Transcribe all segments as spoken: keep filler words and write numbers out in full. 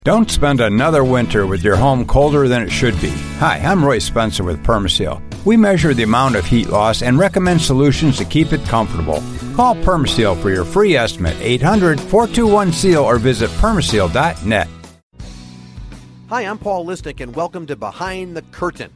Don't spend another winter with your home colder than it should be. Hi, I'm Roy Spencer with Permaseal. We measure the amount of heat loss and recommend solutions to keep it comfortable. Call Permaseal for your free estimate, eight hundred, four two one, SEAL, or visit permaseal dot net. Hi, I'm Paul Lisnick, and welcome to Behind the Curtain.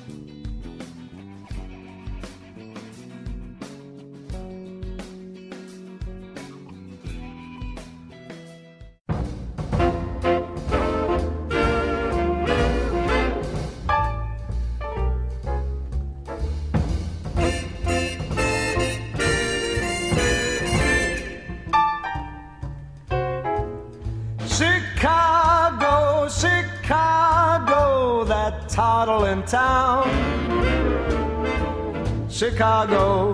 Chicago, Chicago, that toddling town. Chicago,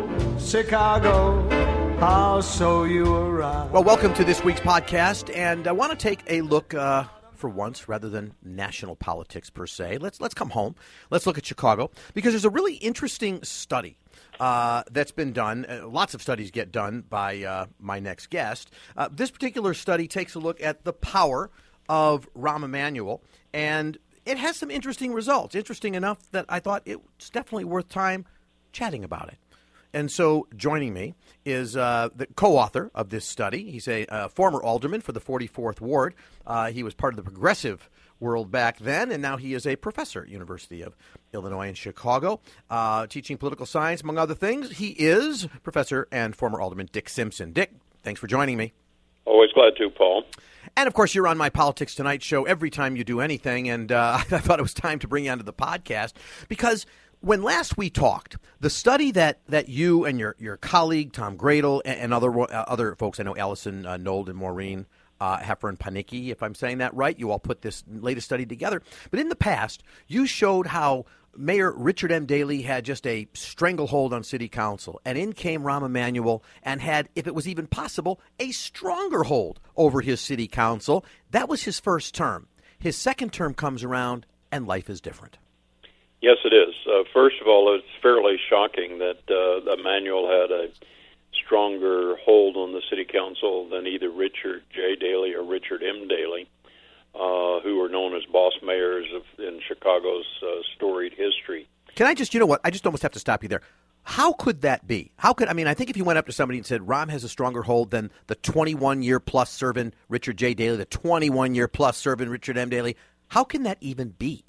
Chicago, I'll show you around. Well, welcome to this week's podcast, and I want to take a look, uh, for once, rather than national politics per se. Let's let's come home. Let's look at Chicago, because there's a really interesting study Uh, that's been done. Uh, lots of studies get done by uh, my next guest. Uh, this particular study takes a look at the power of Rahm Emanuel, and it has some interesting results. Interesting enough that I thought it's definitely worth time chatting about it. And so joining me is uh, the co-author of this study. He's a uh, former alderman for the forty-fourth Ward. Uh, he was part of the progressive world back then, and now he is a professor at University of Illinois in Chicago, uh, teaching political science, among other things. He is Professor and former Alderman Dick Simpson. Dick, thanks for joining me. Always glad to, Paul. And, of course, you're on my Politics Tonight show every time you do anything, and uh, I thought it was time to bring you onto the podcast because when last we talked, the study that, that you and your, your colleague, Tom Gradle, and, and other uh, other folks, I know Allison uh, Nold and Maureen Uh, Heffern Panicki, if I'm saying that right. You all put this latest study together. But in the past, you showed how Mayor Richard M. Daley had just a stranglehold on city council. And in came Rahm Emanuel and had, if it was even possible, a stronger hold over his city council. That was his first term. His second term comes around, and life is different. Yes, it is. Uh, first of all, it's fairly shocking that uh, Emanuel had a stronger hold on the city council than either Richard J. Daley or Richard M. Daley, uh, who are known as boss mayors of, in Chicago's uh, storied history. Can I just, you know what, I just almost have to stop you there. How could that be? How could, I mean, I think if you went up to somebody and said, Rahm has a stronger hold than the twenty-one-year plus serving Richard J. Daley, the twenty-one-year plus serving Richard M. Daley, how can that even be?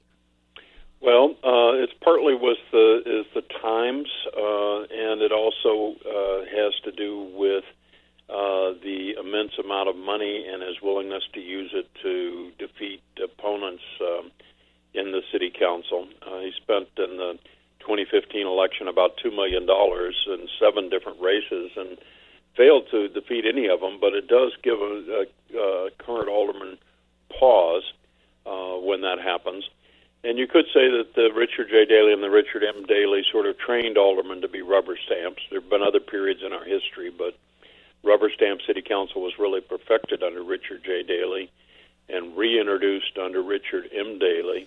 Well, uh, it's partly with the is the times, uh, and it also uh, has to do with uh, the immense amount of money and his willingness to use it to defeat opponents um, in the city council. Uh, he spent in the twenty fifteen election about two million dollars in seven different races and failed to defeat any of them, but it does give a, a, a current alderman pause uh, when that happens. And you could say that the Richard J. Daley and the Richard M. Daley sort of trained aldermen to be rubber stamps. There have been other periods in our history, but rubber stamp city council was really perfected under Richard J. Daley and reintroduced under Richard M. Daley,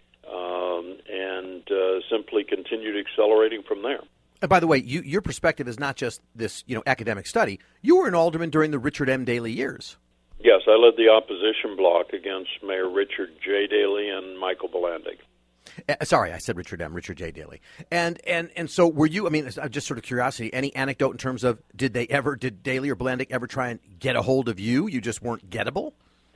um, and uh, simply continued accelerating from there. And by the way, you, your perspective is not just this, you know, academic study. You were an alderman during the Richard M. Daley years. Yes, I led the opposition bloc against Mayor Richard J. Daley and Michael Bilandic. Uh, sorry, I said Richard M. Richard J. Daley. And and and so were you, I mean, just sort of curiosity, any anecdote in terms of did they ever, did Daley or Bilandic ever try and get a hold of you? You just weren't gettable?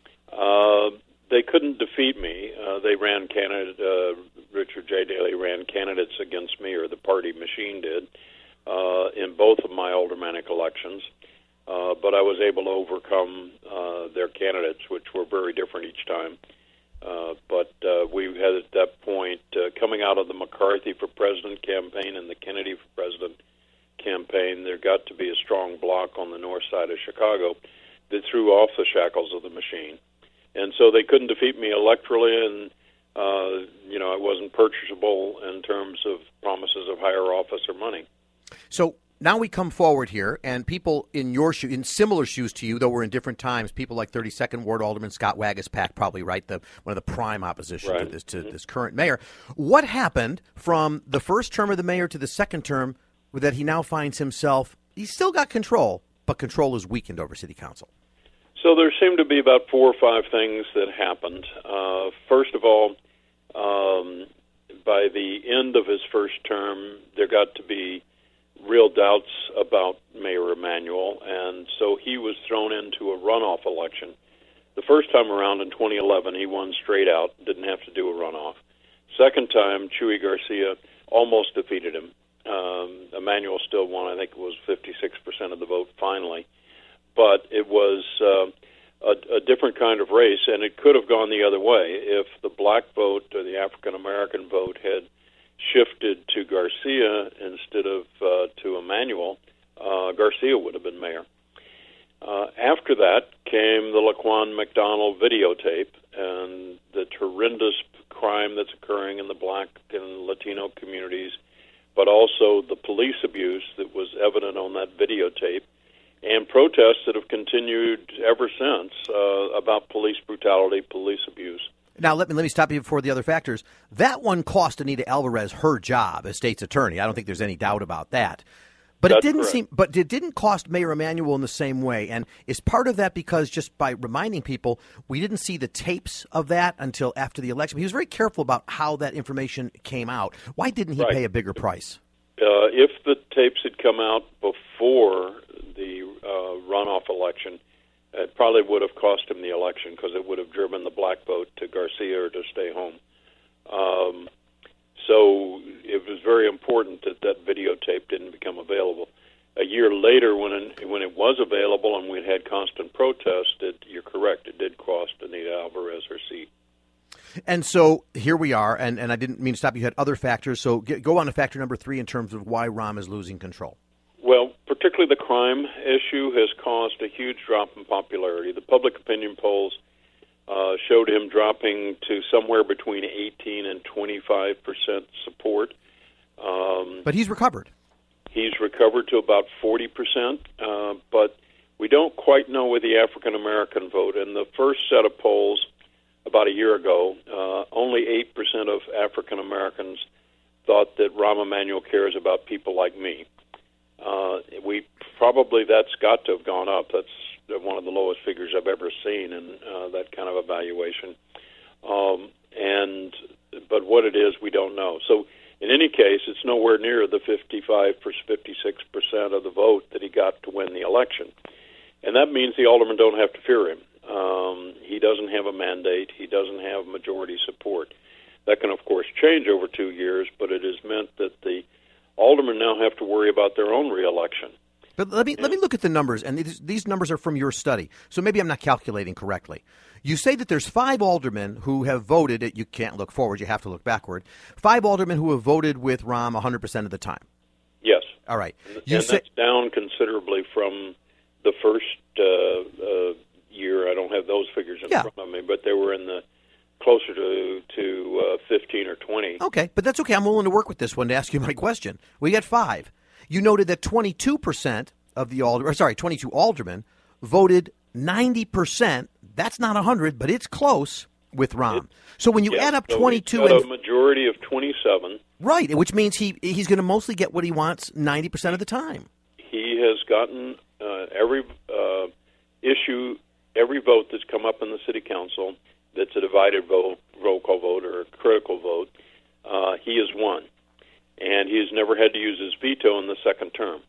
Uh, they couldn't defeat me. Uh, they ran candidate, uh, Richard J. Daley ran candidates against me, or the party machine did, uh, in both of my aldermanic elections. Uh, but I was able to overcome uh, their candidates, which were very different each time. Uh, but uh, we had at that point, uh, coming out of the McCarthy for President campaign and the Kennedy for President campaign, there got to be a strong bloc on the north side of Chicago that threw off the shackles of the machine. And so they couldn't defeat me electorally, and, uh, you know, I wasn't purchasable in terms of promises of higher office or money. So now we come forward here, and people in your shoe, in similar shoes to you, though we're in different times, people like thirty-second Ward Alderman Scott Waguespack, probably, right, the one of the prime opposition right. to this to mm-hmm. this current mayor. What happened from the first term of the mayor to the second term that he now finds himself, he's still got control, but control is weakened over city council? So there seemed to be about four or five things that happened. Uh, first of all, um, by the end of his first term, there got to be real doubts about Mayor Emanuel, and so he was thrown into a runoff election. The first time around in twenty eleven, he won straight out, didn't have to do a runoff. Second time, Chuy Garcia almost defeated him. Um, Emanuel still won. I think it was fifty-six percent of the vote finally. But it was uh, a, a different kind of race, and it could have gone the other way. If the black vote or the African-American vote had shifted to Garcia instead of uh, to Emanuel, uh, Garcia would have been mayor. Uh, after that came the Laquan McDonald videotape and the horrendous crime that's occurring in the black and Latino communities, but also the police abuse that was evident on that videotape, and protests that have continued ever since uh, about police brutality, police abuse. Now, let me let me stop you before the other factors. That one cost Anita Alvarez her job as state's attorney. I don't think there's any doubt about that. But That's it didn't correct. seem. But it didn't cost Mayor Emanuel in the same way. And is part of that because just by reminding people, we didn't see the tapes of that until after the election. He was very careful about how that information came out. Why didn't he Right. pay a bigger price? Uh, if the tapes had come out before the uh, runoff election, it probably would have cost him the election because it would have driven the black vote to Garcia or to stay home. Um, so it was very important that that videotape didn't become available. A year later, when it, when it was available and we'd had constant protest, it, you're correct, it did cost Anita Alvarez her seat. And so here we are, and, and I didn't mean to stop you. You had other factors. So get, go on to factor number three in terms of why Rahm is losing control. Well, particularly the crime issue has caused a huge drop in popularity. The public opinion polls uh, showed him dropping to somewhere between eighteen and twenty-five percent support. Um, But he's recovered. he's recovered to about forty percent, uh, but we don't quite know with the African-American vote. In the first set of polls about a year ago, uh, only eight percent of African-Americans thought that Rahm Emanuel cares about people like me. Uh, we probably that's got to have gone up. That's one of the lowest figures I've ever seen in uh, that kind of evaluation. Um, and but what it is, we don't know. So in any case, it's nowhere near the fifty-five, fifty-six percent of the vote that he got to win the election, and that means the aldermen don't have to fear him. Um, he doesn't have a mandate. He doesn't have majority support. That can, of course, change over two years, but it has meant that the aldermen now have to worry about their own reelection. But let me let me look at the numbers, and these, these numbers are from your study, so maybe I'm not calculating correctly. You say that there's five aldermen who have voted. You can't look forward; you have to look backward. Five aldermen who have voted with Rahm one hundred percent of the time. Yes. All right. And, You and say that's down considerably from the first uh, uh, year. I don't have those figures in Yeah. front of me, but they were in the closer to to uh, fifteen or twenty. okay, but that's okay. I'm willing to work with this one to ask you my question. We got five. You noted that twenty-two percent of the alder, or sorry, twenty-two aldermen voted ninety percent. That's not one hundred, but it's close with Rahm. So when you Yeah, add up so twenty-two he's got and a majority of twenty-seven. right, which means he he's going to mostly get what he wants ninety percent of the time. He has gotten uh, every uh, issue, every vote that's come up in the city council that's a divided vote, roll call vote, or a critical vote. Uh, he has won, and he has never had to use his veto in the second term.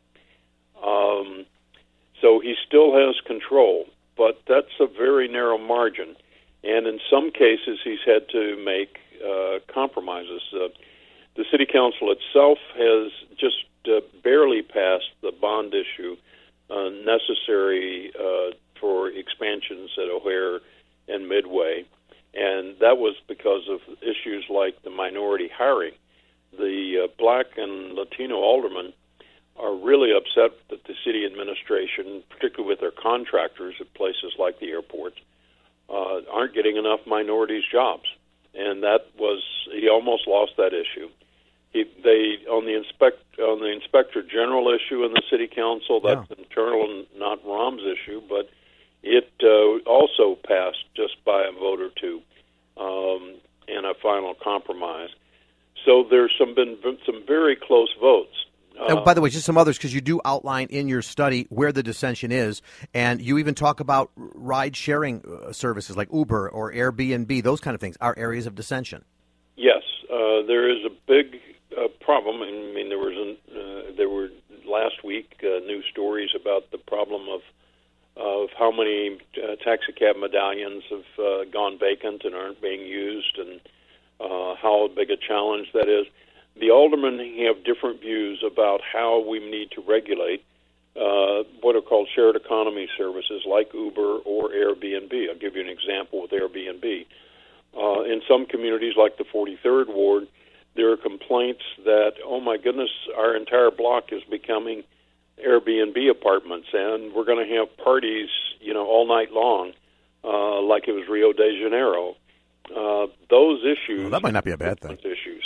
Um, so he still has control, but that's a very narrow margin. And in some cases, he's had to make uh, compromises. Uh, the city council itself has just uh, barely passed the bond issue uh, necessary uh, for expansions at O'Hare and Midway, and that was because of issues like the minority hiring. The uh, black and Latino aldermen are really upset that the city administration, particularly with their contractors at places like the airport, uh, aren't getting enough minorities jobs. And that was, he almost lost that issue. He, they on the inspect on the inspector general issue in the city council, that's Yeah. internal and not Rahm's issue, but it uh, also passed just by a vote or two um, in a final compromise. So there's some been some very close votes. And by the way, just some others, because you do outline in your study where the dissension is, and you even talk about ride-sharing uh, services like Uber or Airbnb, those kind of things, are areas of dissension. Yes, uh, there is a big uh, problem. I mean, there was an, uh, there were last week uh, news stories about the problem of of how many uh, taxi cab medallions have uh, gone vacant and aren't being used, and uh, how big a challenge that is. The aldermen have different views about how we need to regulate uh, what are called shared economy services like Uber or Airbnb. I'll give you an example with Airbnb. Uh, in some communities, like the forty-third Ward, there are complaints that, oh my goodness, our entire block is becoming Airbnb apartments, and we're going to have parties, you know, all night long, uh, like it was Rio de Janeiro. Uh, those issues... Well, that might not be a bad thing. Issues.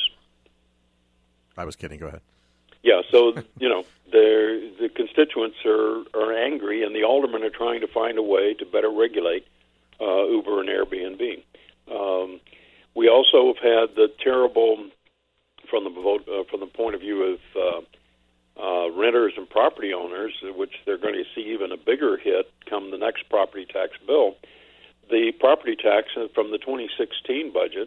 I was kidding. Go ahead. Yeah, so, you know, the constituents are, are angry, and the aldermen are trying to find a way to better regulate uh, Uber and Airbnb. Um, we also have had the terrible, from the vote, uh, from the point of view of uh, uh, renters and property owners, which they're going to see even a bigger hit come the next property tax bill. The property tax from the twenty sixteen budget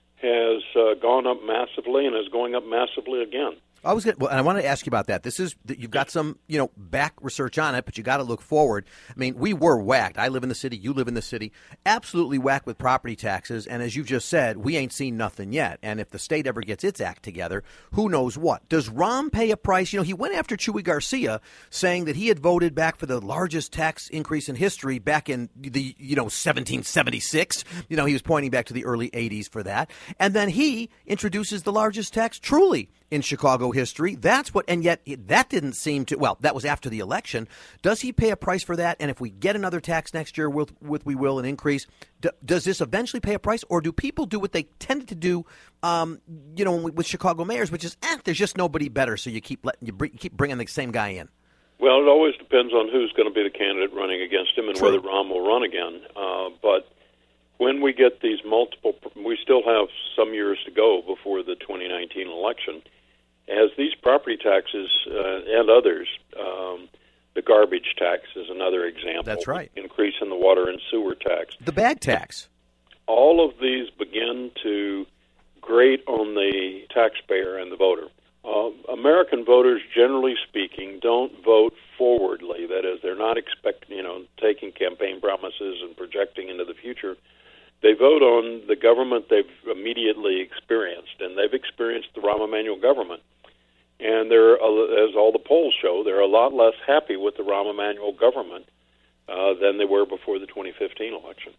has uh, gone up massively and is going up massively again. I was, gonna, well, and I wanted to ask you about that. This is you've got some, you know, back research on it, but you got to look forward. I mean, we were whacked. I live in the city. You live in the city. Absolutely whacked with property taxes. And as you just said, we ain't seen nothing yet. And if the state ever gets its act together, who knows what? Does Rahm pay a price? You know, he went after Chuy Garcia, saying that he had voted back for the largest tax increase in history back in the, you know, seventeen seventy-six. You know, he was pointing back to the early eighties for that. And then he introduces the largest tax truly in Chicago history. That's what, and yet that didn't seem to, well, that was after the election. Does he pay a price for that? And if we get another tax next year, with, with we will, an increase, d- does this eventually pay a price? Or do people do what they tended to do, um, you know, with Chicago mayors, which is, eh, there's just nobody better, so you keep letting, you, br- you keep bringing the same guy in? Well, it always depends on who's going to be the candidate running against him and True. whether Rahm will run again. Uh, but when we get these multiple, we still have some years to go before the twenty nineteen election. As these property taxes uh, and others, um, the garbage tax is another example. That's right. Increase in the water and sewer tax. The bag tax. All of these begin to grate on the taxpayer and the voter. Uh, American voters, generally speaking, don't vote forwardly. That is, they're not expecting, you know, taking campaign promises and projecting into the future. They vote on the government they've immediately experienced, and they've experienced the Rahm Emanuel government. And they're, as all the polls show, they're a lot less happy with the Rahm Emanuel government uh, than they were before the twenty fifteen election.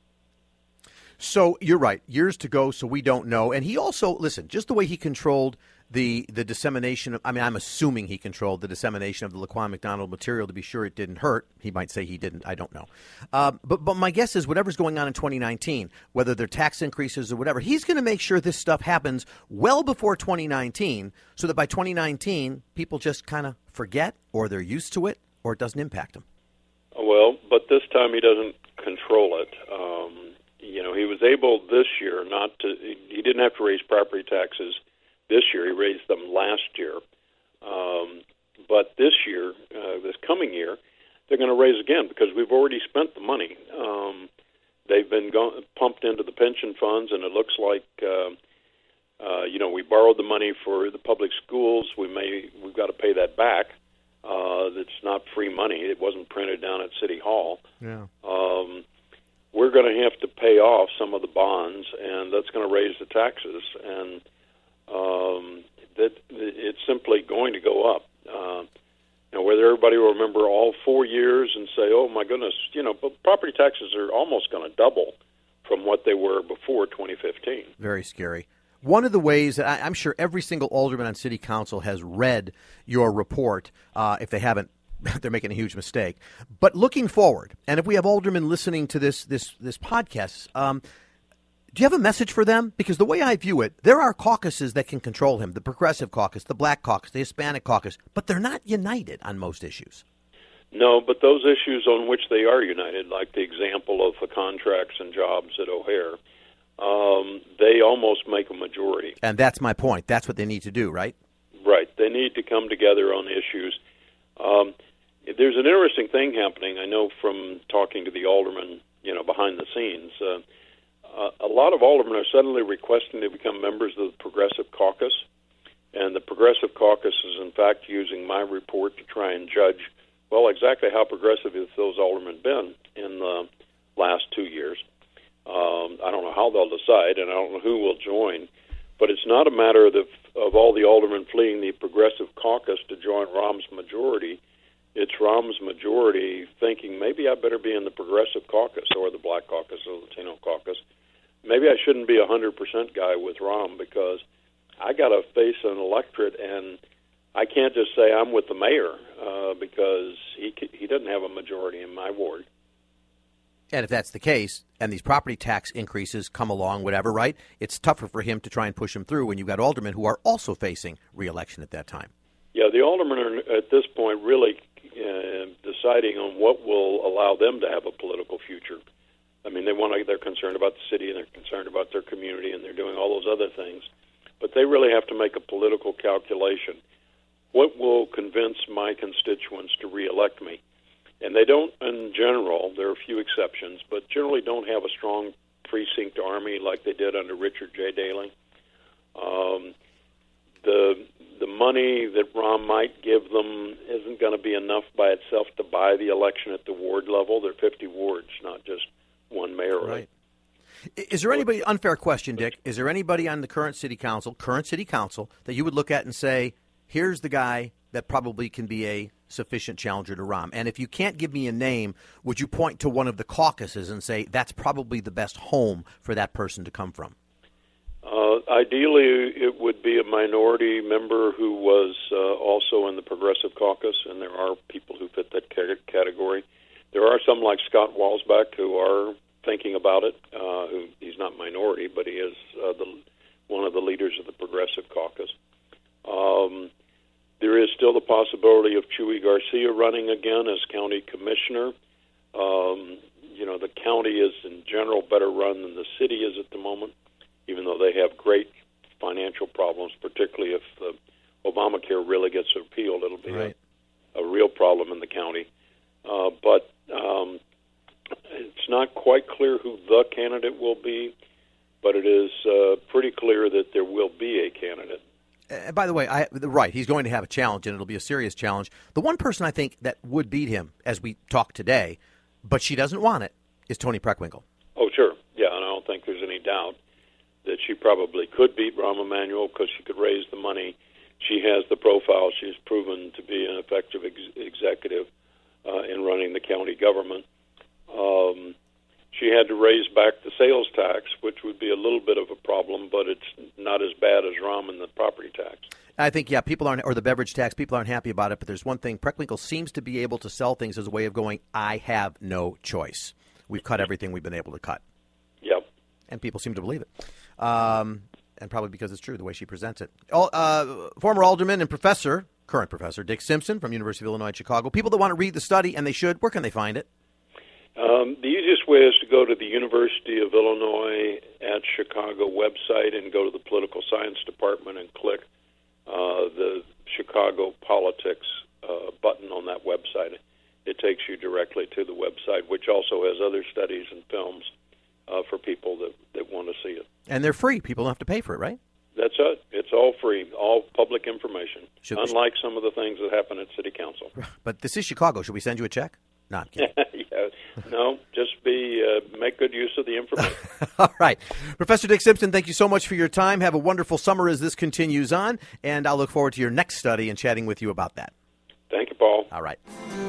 So you're right. Years to go, so we don't know. And he also, listen, just the way he controlled the the dissemination of, I mean, I'm assuming he controlled the dissemination of the Laquan McDonald material to be sure it didn't hurt. He might say he didn't. I don't know. Uh, but but my guess is whatever's going on in twenty nineteen, whether they're tax increases or whatever, he's going to make sure this stuff happens well before twenty nineteen so that by twenty nineteen, people just kind of forget or they're used to it or it doesn't impact them. Well, but this time he doesn't control it. Um, you know, he was able this year not to, he didn't have to raise property taxes this year. He raised them last year. Um, but this year, uh, this coming year, they're going to raise again because we've already spent the money. Um, they've been go- pumped into the pension funds, and it looks like, uh, uh, you know, we borrowed the money for the public schools. We may, we've got to pay that back. Uh, it's not free money. It wasn't printed down at City Hall. Yeah. Um, we're going to have to pay off some of the bonds, and that's going to raise the taxes. And Um, that it's simply going to go up. Uh, you know, whether everybody will remember all four years and say, "Oh my goodness," you know, but property taxes are almost going to double from what they were before twenty fifteen. Very scary. One of the ways that I, I'm sure every single alderman on city council has read your report. Uh, if they haven't, they're making a huge mistake. But looking forward, and if we have aldermen listening to this this this podcast. Um, Do you have a message for them? Because the way I view it, there are caucuses that can control him, the Progressive Caucus, the Black Caucus, the Hispanic Caucus, but they're not united on most issues. No, but those issues on which they are united, like the example of the contracts and jobs at O'Hare, um, they almost make a majority. And that's my point. That's what they need to do, right? Right. They need to come together on issues. Um, there's an interesting thing happening. I know from talking to the aldermen you know, behind the scenes. Uh, uh, a lot of aldermen are suddenly requesting to become members of the Progressive Caucus, and the Progressive Caucus is, in fact, using my report to try and judge, well, exactly how progressive have those aldermen been in the last two years. Um, I don't know how they'll decide, and I don't know who will join, but it's not a matter of, the, of all the aldermen fleeing the Progressive Caucus to join Rahm's majority. It's Rahm's majority thinking, maybe I better be in the Progressive Caucus or the Black Caucus or the Latino Caucus. Maybe I shouldn't be a one hundred percent guy with Rahm, because I got to face an electorate, and I can't just say I'm with the mayor uh, because he he doesn't have a majority in my ward. And if that's the case, and these property tax increases come along, whatever, right, it's tougher for him to try and push him through when you've got aldermen who are also facing re-election at that time. Yeah, the aldermen are at this point really uh, deciding on what will allow them to have a political future. I mean, they want to, they're concerned about the city, and they're concerned about their community, and they're doing all those other things. But they really have to make a political calculation. What will convince my constituents to re-elect me? And they don't, in general, there are a few exceptions, but generally don't have a strong precinct army like they did under Richard J. Daley. Um, the the money that Rahm might give them isn't going to be enough by itself to buy the election at the ward level. There are fifty wards, not just one mayor. Right. Is there anybody, unfair question, Dick, is there anybody on the current city council, current city council, that you would look at and say, here's the guy that probably can be a sufficient challenger to Rahm? And if you can't give me a name, would you point to one of the caucuses and say that's probably the best home for that person to come from? Uh, ideally, it would be a minority member who was uh, also in the Progressive Caucus, and there are people who fit that category. There are some like Scott Walsbeck who are thinking about it. Uh, who, he's not minority, but he is uh, the, one of the leaders of the Progressive Caucus. Um, there is still the possibility of Chuy Garcia running again as county commissioner. Um, you know, the county is in general better run than the city is at the moment, even though they have great financial problems, particularly if uh, Obamacare really gets repealed. It'll be right. a, a real problem in the county. Uh, but um, it's not quite clear who the candidate will be, but it is uh, pretty clear that there will be a candidate. Uh, by the way, I, right, he's going to have a challenge, and it'll be a serious challenge. The one person I think that would beat him, as we talk today, but she doesn't want it, is Toni Preckwinkle. Oh, sure. Yeah, and I don't think there's any doubt that she probably could beat Rahm Emanuel because she could raise the money. She has the profile. She's proven to be an effective ex- executive uh, in running the county government. Um, she had to raise back the sales tax, which would be a little bit of a problem, but it's not as bad as Rahm and the property tax. I think, yeah, people aren't, or the beverage tax, people aren't happy about it, but there's one thing. Preckwinkle seems to be able to sell things as a way of going, I have no choice. We've cut everything we've been able to cut. Yep. And people seem to believe it. Um, and probably because it's true, the way she presents it. All, uh, former alderman and professor, current professor, Dick Simpson from University of Illinois at Chicago. People that want to read the study, and they should, where can they find it? Um, the easiest way is to go to the University of Illinois at Chicago website and go to the political science department and click uh, the Chicago politics uh, button on that website. It takes you directly to the website, which also has other studies and films uh, for people that, that want to see it. And they're free. People don't have to pay for it, right? That's it. It's all free, all public information, Should, unlike some of the things that happen at City Council. But this is Chicago. Should we send you a check? No, I'm kidding. Yeah, no, just be uh, make good use of the information. All right. Professor Dick Simpson, thank you so much for your time. Have a wonderful summer as this continues on, and I'll look forward to your next study and chatting with you about that. Thank you, Paul. All right.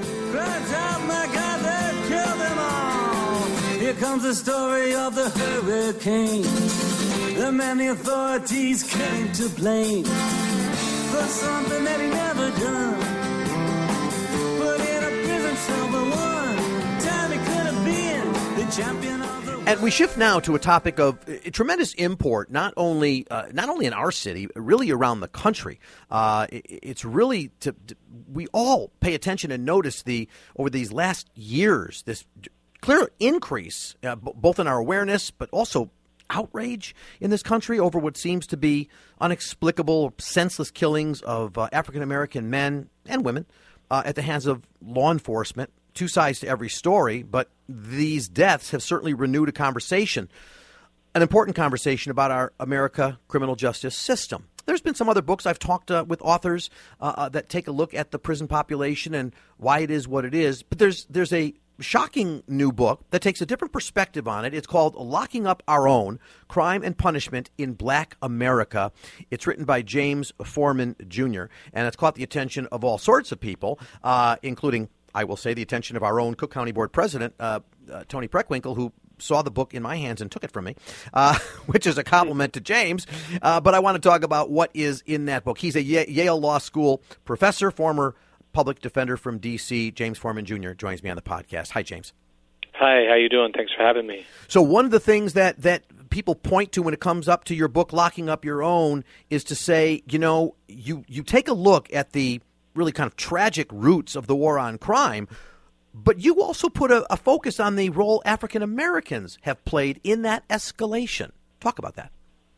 Here comes the story of the hurricane. The man the authorities came to blame for something that he never done. Put in a prison cell for one time he could have been the champion of the world. And we shift now to a topic of uh, tremendous import, not only uh, not only in our city, really around the country. Uh, it, it's really to, to, we all pay attention and notice the over these last years this clear increase, uh, b- both in our awareness, but also outrage in this country over what seems to be inexplicable, senseless killings of uh, African-American men and women uh, at the hands of law enforcement, two sides to every story, but these deaths have certainly renewed a conversation, an important conversation about our America criminal justice system. There's been some other books I've talked uh, with authors uh, uh, that take a look at the prison population and why it is what it is. But there's there's a shocking new book that takes a different perspective on it. It's called Locking Up Our Own, Crime and Punishment in Black America. It's written by James Forman Junior, and it's caught the attention of all sorts of people, uh, including, I will say, the attention of our own Cook County Board President, uh, uh, Tony Preckwinkle, who saw the book in my hands and took it from me, uh, which is a compliment to James. Uh, but I want to talk about what is in that book. He's a Yale Law School professor, former public defender from D C. James Forman Junior joins me on the podcast. Hi, James. Hi, how you doing? Thanks for having me. So one of the things that, that people point to when it comes up to your book, Locking Up Your Own, is to say, you know, you, you take a look at the really kind of tragic roots of the war on crime, but you also put a, a focus on the role African Americans have played in that escalation. Talk about that.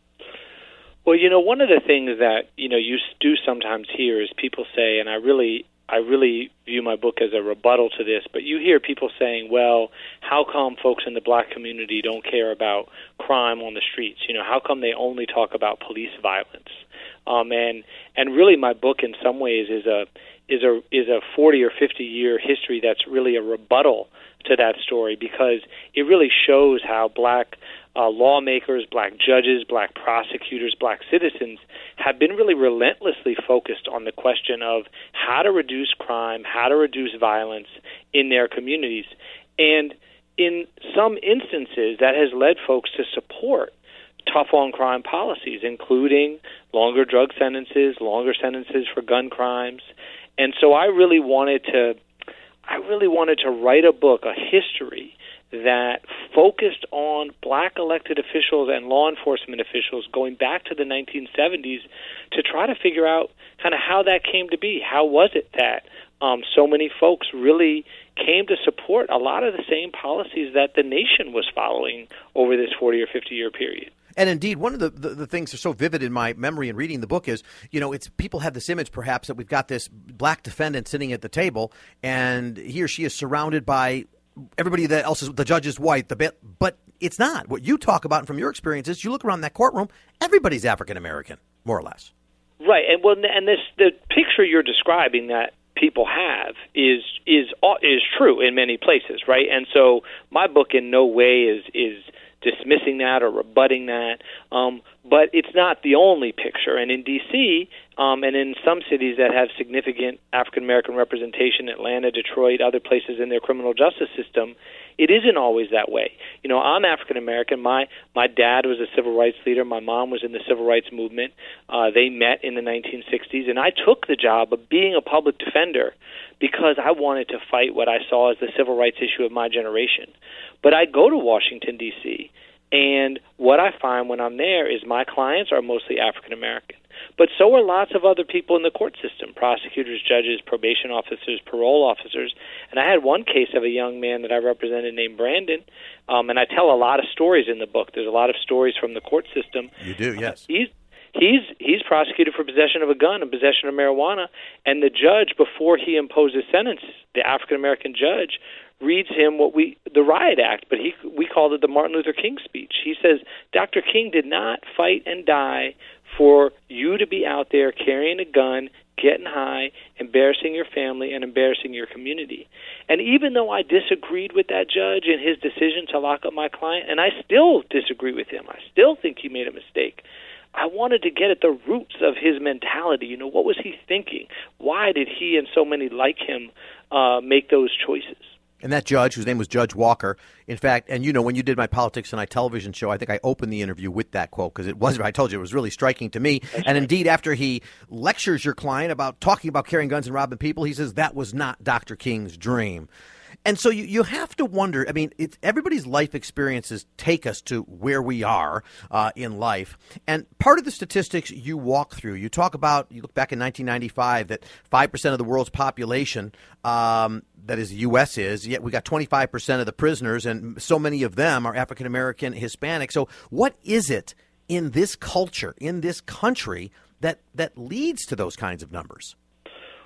Well, you know, one of the things that, you know, you do sometimes hear is people say, and I really I really view my book as a rebuttal to this, but you hear people saying, well, how come folks in the black community don't care about crime on the streets? You know, how come they only talk about police violence? Um, and and really my book in some ways is a is a is a forty or fifty year history that's really a rebuttal to that story, because it really shows how black uh, lawmakers, black judges, black prosecutors, black citizens have been really relentlessly focused on the question of how to reduce crime, how to reduce violence in their communities. And in some instances, that has led folks to support tough on crime policies, including longer drug sentences, longer sentences for gun crimes. And so I really wanted to I really wanted to write a book, a history that focused on black elected officials and law enforcement officials going back to the nineteen seventies to try to figure out kind of how that came to be. How was it that um, so many folks really came to support a lot of the same policies that the nation was following over this forty or fifty year period? And indeed, one of the, the, the things that are so vivid in my memory in reading the book is, you know, it's people have this image perhaps that we've got this black defendant sitting at the table and he or she is surrounded by everybody that else is, the judge is white, the bit, but it's not. What you talk about from your experiences, you look around that courtroom, everybody's African American, more or less. Right, and well, and this the picture you're describing that people have is is is true in many places, right? And so my book in no way is is dismissing that or rebutting that, um, but it's not the only picture. And in D C um, and in some cities that have significant African-American representation, Atlanta, Detroit, other places in their criminal justice system, it isn't always that way. You know, I'm African-American. My my dad was a civil rights leader. My mom was in the civil rights movement. Uh, they met in the nineteen sixties, and I took the job of being a public defender because I wanted to fight what I saw as the civil rights issue of my generation. But I go to Washington, D C, and what I find when I'm there is my clients are mostly African-American. But so are lots of other people in the court system, prosecutors, judges, probation officers, parole officers. And I had one case of a young man that I represented named Brandon, um, and I tell a lot of stories in the book. There's a lot of stories from the court system. You do, yes. Uh, he's, he's, he's prosecuted for possession of a gun and possession of marijuana, and the judge, before he imposes sentence, the African-American judge, reads him what we the Riot Act, but he we called it the Martin Luther King speech. He says, Doctor King did not fight and die for you to be out there carrying a gun, getting high, embarrassing your family, and embarrassing your community. And even though I disagreed with that judge in his decision to lock up my client, and I still disagree with him, I still think he made a mistake, I wanted to get at the roots of his mentality. You know, what was he thinking? Why did he and so many like him uh, make those choices? And that judge, whose name was Judge Walker, in fact, and you know, when you did my Politics Tonight television show, I think I opened the interview with that quote because it was, I told you, it was really striking to me. That's and right. Indeed, after he lectures your client about talking about carrying guns and robbing people, he says that was not Doctor King's dream. And so you, you have to wonder, I mean, it's, everybody's life experiences take us to where we are uh, in life. And part of the statistics you walk through, you talk about, you look back in nineteen ninety-five, that five percent of the world's population, um, that is the U S is, yet we got twenty-five percent of the prisoners, and so many of them are African-American, Hispanic. So what is it in this culture, in this country, that, that leads to those kinds of numbers?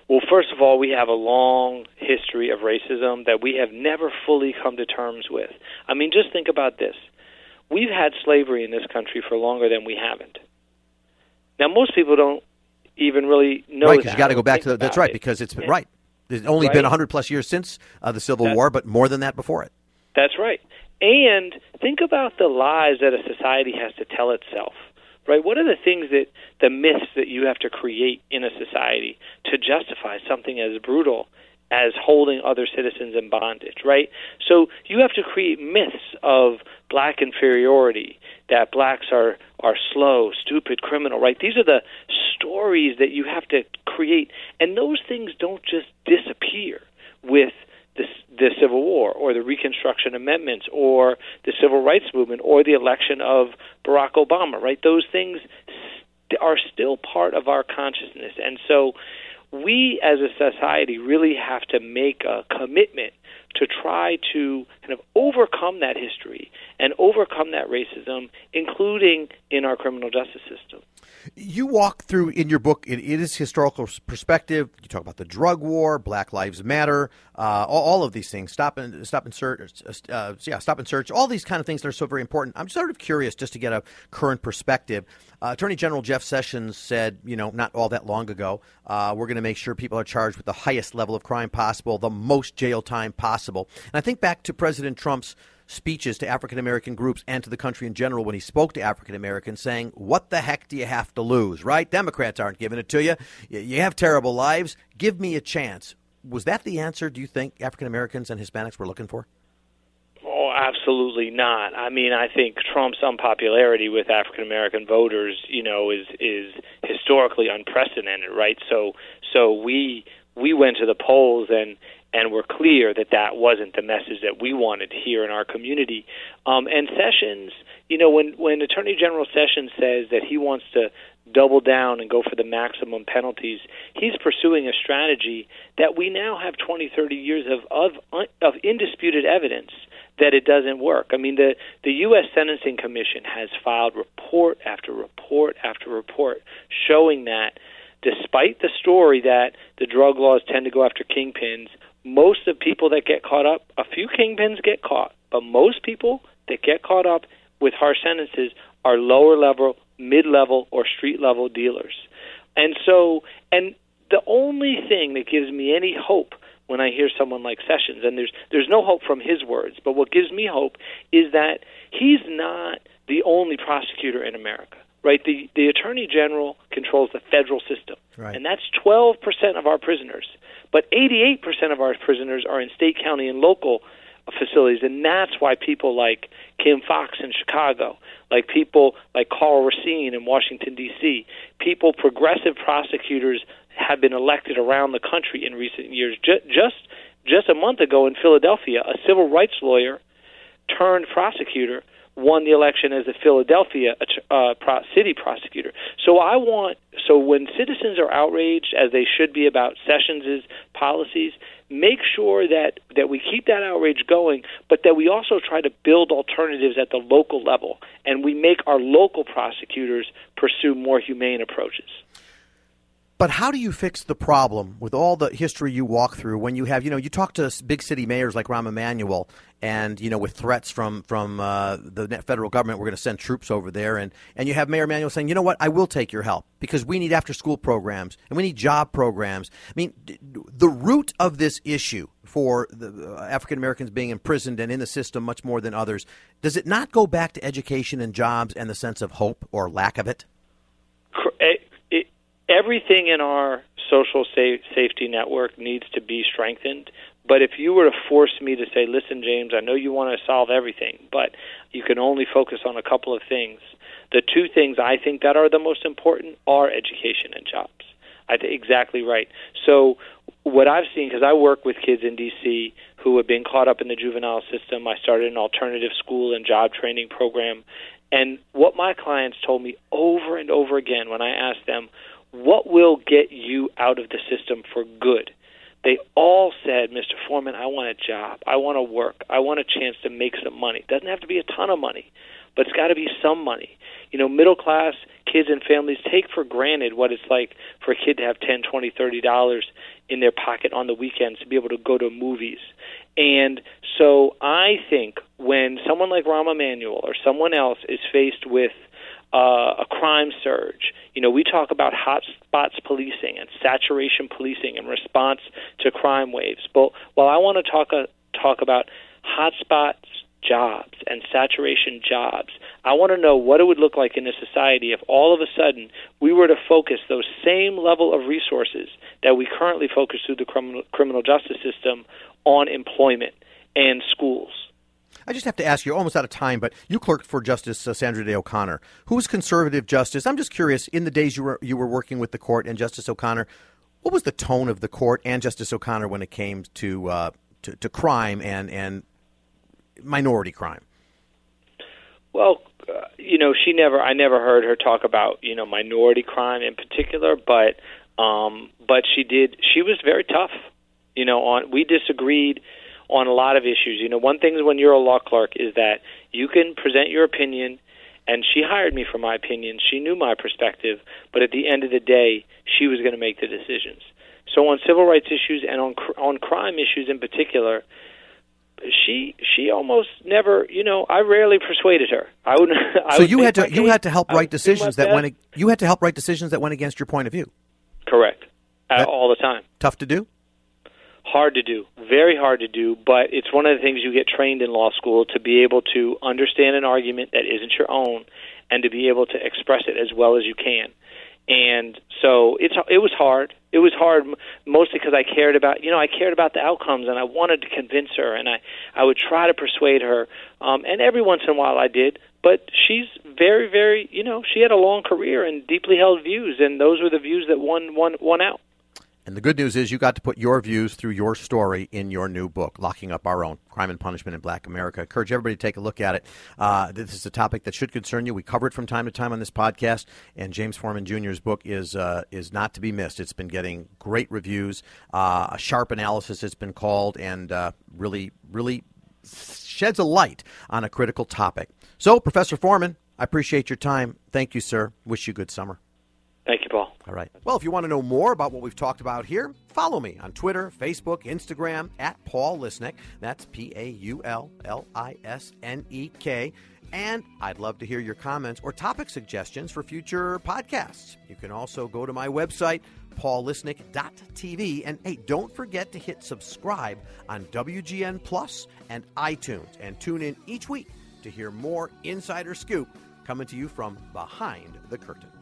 Well, first of all, we have a long history of racism that we have never fully come to terms with. I mean, just think about this. We've had slavery in this country for longer than we haven't. Now, most people don't even really know right, that. because you got to go back to the, that's right, it. because it's yeah. right. There's only right? been one hundred plus years since uh, the Civil that's, War, but more than that before it. That's right. And think about the lies that a society has to tell itself. Right? What are the things that, the myths that you have to create in a society to justify something as brutal as holding other citizens in bondage, right? So you have to create myths of black inferiority, that blacks are, are slow, stupid, criminal, right? These are the stories that you have to create, and those things don't just disappear with the, the Civil War or the Reconstruction Amendments or the Civil Rights Movement or the election of Barack Obama, right? Those things st- are still part of our consciousness. And so we as a society really have to make a commitment to try to kind of overcome that history and overcome that racism, including in our criminal justice system. You walk through in your book, it, it is historical perspective. You talk about the drug war, Black Lives Matter, uh, all, all of these things. Stop and stop and search, uh, yeah, stop and search. All these kind of things that are so very important. I'm sort of curious just to get a current perspective. Uh, Attorney General Jeff Sessions said, you know, not all that long ago, uh, we're going to make sure people are charged with the highest level of crime possible, the most jail time possible. And I think back to President Trump's speeches to African-American groups and to the country in general when he spoke to African-Americans saying, what the heck do you have to lose, right? Democrats aren't giving it to you. You have terrible lives. Give me a chance. Was that the answer, do you think, African-Americans and Hispanics were looking for? Oh, absolutely not. I mean, I think Trump's unpopularity with African-American voters, you know, is is historically unprecedented, right? So so we we went to the polls and and we're clear that that wasn't the message that we wanted to hear in our community. Um, and Sessions, you know, when, when Attorney General Sessions says that he wants to double down and go for the maximum penalties, he's pursuing a strategy that we now have twenty, thirty years of, of, of indisputed evidence that it doesn't work. I mean, the, the U S Sentencing Commission has filed report after report after report showing that despite the story that the drug laws tend to go after kingpins, most of people that get caught up, a few kingpins get caught, but most people that get caught up with harsh sentences are lower level, mid-level, or street-level dealers. And so, and the only thing that gives me any hope when I hear someone like Sessions, and there's there's no hope from his words, but what gives me hope is that he's not the only prosecutor in America. Right, the the Attorney General controls the federal system, right. And that's twelve percent of our prisoners. But eighty-eight percent of our prisoners are in state, county, and local facilities, and that's why people like Kim Foxx in Chicago, like people like Carl Racine in Washington, D C, people, progressive prosecutors have been elected around the country in recent years. Just just, just a month ago in Philadelphia, a civil rights lawyer turned prosecutor won the election as a Philadelphia uh, pro- city prosecutor. So I want, so when citizens are outraged, as they should be about Sessions' policies, make sure that, that we keep that outrage going, but that we also try to build alternatives at the local level, and we make our local prosecutors pursue more humane approaches. But how do you fix the problem with all the history you walk through when you have, you know, you talk to big city mayors like Rahm Emanuel and, you know, with threats from from uh, the federal government, we're going to send troops over there. And, and you have Mayor Emanuel saying, you know what, I will take your help because we need after school programs and we need job programs. I mean, the root of this issue for the uh, African Americans being imprisoned and in the system much more than others, does it not go back to education and jobs and the sense of hope or lack of it? Everything in our social sa- safety network needs to be strengthened. But if you were to force me to say, listen, James, I know you want to solve everything, but you can only focus on a couple of things. The two things I think that are the most important are education and jobs. I think exactly right. So what I've seen, because I work with kids in D C who have been caught up in the juvenile system, I started an alternative school and job training program. And what my clients told me over and over again when I asked them, what will get you out of the system for good? They all said, Mister Foreman, I want a job. I want to work. I want a chance to make some money. It doesn't have to be a ton of money, but it's got to be some money. You know, middle-class kids and families take for granted what it's like for a kid to have ten, twenty, thirty dollars in their pocket on the weekends to be able to go to movies. And so I think when someone like Rahm Emanuel or someone else is faced with uh, a crime surge, you know, we talk about hot spots policing and saturation policing in response to crime waves. But while I want to talk uh, talk about hot spots jobs and saturation jobs, I want to know what it would look like in a society if all of a sudden we were to focus those same level of resources that we currently focus through the criminal, criminal justice system on employment and schools. I just have to ask you, almost out of time, but you clerked for Justice uh, Sandra Day O'Connor. Who's conservative justice? I'm just curious, in the days you were you were working with the court and Justice O'Connor, what was the tone of the court and Justice O'Connor when it came to uh, to, to crime and, and minority crime? Well, uh, you know, she never. I never heard her talk about you know minority crime in particular, but um, but she did. She was very tough. You know, on we disagreed on a lot of issues. You know, one thing is when you're a law clerk is that you can present your opinion, and she hired me for my opinion. She knew my perspective, but at the end of the day, she was going to make the decisions. So on civil rights issues and on on crime issues in particular, she she almost never, you know, I rarely persuaded her. I would. I so would you had to you case. had to help write decisions that best. went you had to help write decisions that went against your point of view. Correct, uh, That, all the time. Tough to do. Hard to do, very hard to do, but it's one of the things you get trained in law school to be able to understand an argument that isn't your own and to be able to express it as well as you can. And so it's it was hard. It was hard mostly because I cared about, you know, I cared about the outcomes and I wanted to convince her and I, I would try to persuade her. Um, and every once in a while I did. But she's very, very, you know, she had a long career and deeply held views, and those were the views that won, won, won out. And the good news is you got to put your views through your story in your new book, Locking Up Our Own, Crime and Punishment in Black America. I encourage everybody to take a look at it. Uh, this is a topic that should concern you. We cover it from time to time on this podcast, and James Forman Junior's book is uh, is not to be missed. It's been getting great reviews, uh, a sharp analysis it's been called, and uh, really, really sheds a light on a critical topic. So, Professor Forman, I appreciate your time. Thank you, sir. Wish you good summer. Thank you, Paul. All right. Well, if you want to know more about what we've talked about here, follow me on Twitter, Facebook, Instagram, at Paul Lisnek. That's P A U L L I S N E K. And I'd love to hear your comments or topic suggestions for future podcasts. You can also go to my website, paul lisnek dot t v. And, hey, don't forget to hit subscribe on W G N Plus and iTunes. And tune in each week to hear more Insider Scoop coming to you from behind the curtain.